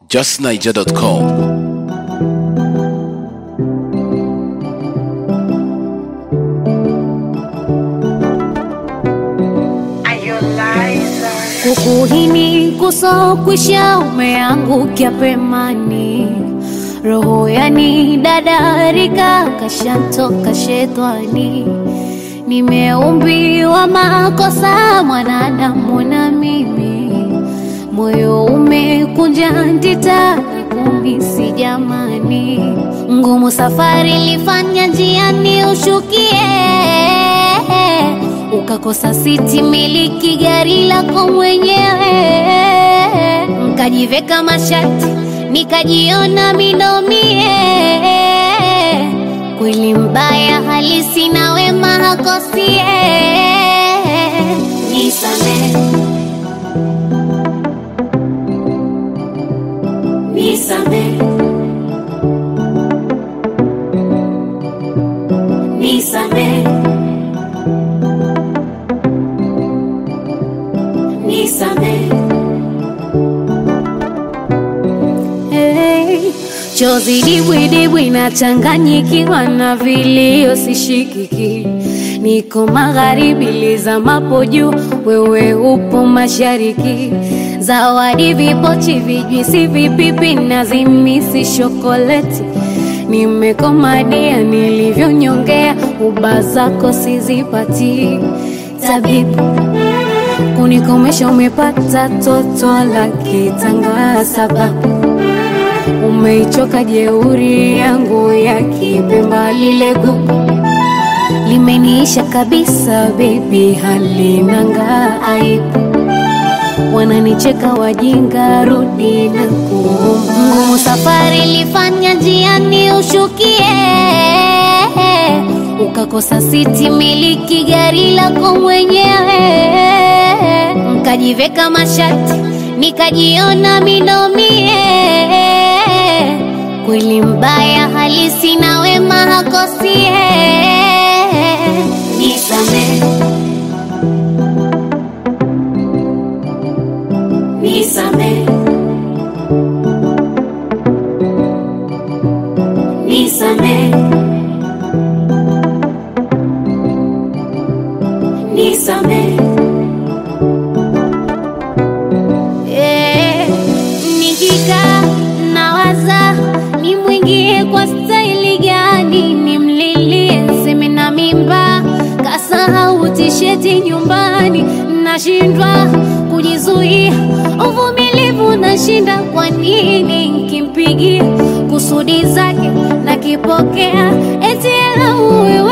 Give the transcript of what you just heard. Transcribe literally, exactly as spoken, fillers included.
just niger dot com. Kukuhini kusokwisha umeangukia pemani, roho yani dadarika kashantoka shetani. Nimeumbiwa makosa mwanadamu na mimi, moyo umekunja ndita kumisi jamani. Ngumu safari lifanya njiani ushukie, ukakosa siti miliki gari lako mwenyewe. Nkajiveka mashati nikajiona minomie, kweli mbaya halisi na wema hakosie. Nisame, nisame, nisame, nisame. Hey, chozi dibwi dibwi na changanyikiwa na vilio sishikiki. Niko magharibi lizamapo juu, wewe upo mashariki. Zawadi vipochi vijwisi vipipi na zimisi shokoleti. Nimekomadia nilivyonyongea, uba zako sizipati. Tabibu kunikomesha umepata toto la kitanga, sababu umeichoka jeuri yangu ya kipemba. Lile gugu limeniisha kabisa baby, halinanga aibu. Wananicheka wajinga, rudi na kuomba. Ngumu safari lifanya njiani ushukie, ukakosa siti miliki gari lako mwenyewe. Nkajiveka mashati nikajiona minomie, kweli mbaya halisi na wema hakosie. Nisame, nisame, nisame, nisame. Eh, nikika nawaza ni mwingie kwa staili gani, nimlilie seme na mimba, kasahau tisheti nyumbani. Nashindwa kujizuia, uvumilivu nashinda. Kwa nini nkimpigia kusudi zake na kipokea, eti ela uwe